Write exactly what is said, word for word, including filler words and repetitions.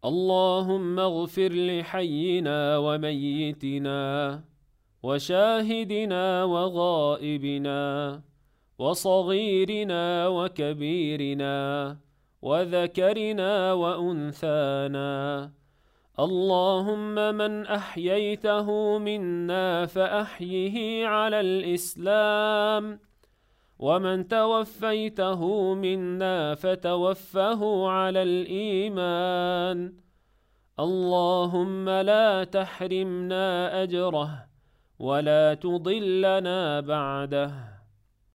اللهم اغفر لحينا وميتنا وشاهدنا وغائبنا وصغيرنا وكبيرنا وذكرنا وأنثانا. اللهم من أحييته منا فأحيه على الإسلام، ومن توفيته منا فتوفه على الإيمان. اللهم لا تحرمنا أجره ولا تضلنا بعده.